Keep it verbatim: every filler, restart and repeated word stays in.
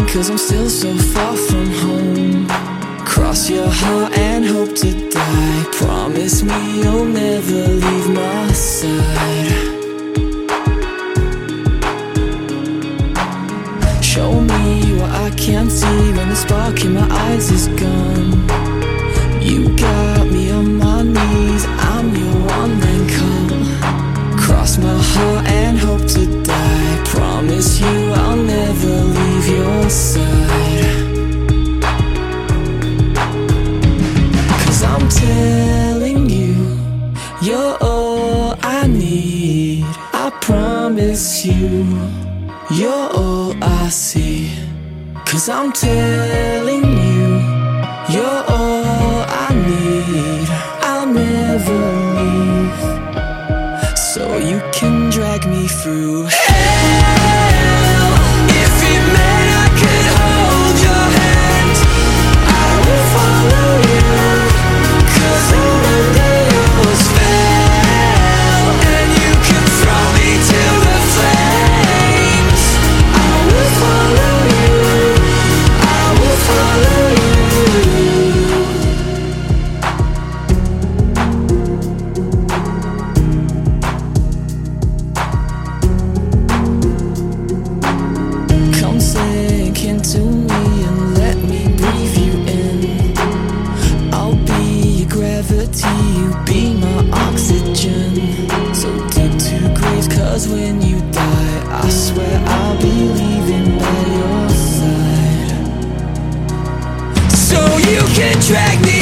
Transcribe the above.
'cause I'm still so far from home. Cross your heart and hope to die. Promise me you'll never leave my side. Show me what I can't see when the spark in my eyes is gone. You got me on my knees, I'm your one man call. Cross my heart and hope to die. Promise you I'll never leave your side. 'Cause I'm telling you, you're all I need. I promise you, you're all I see. 'Cause I'm telling you, you're all I need. I'll never leave, so you can drag me through hell. If it meant I could hold your hand, I will follow you. 'Cause all of the others fell, and you can throw me to the flames. I will follow you, I will follow you. Come sink into me and let me breathe you in. I'll be your gravity, you be my oxygen. So dig two graves, 'cause when you die, I swear I'll be leaving by your side. So you can drag me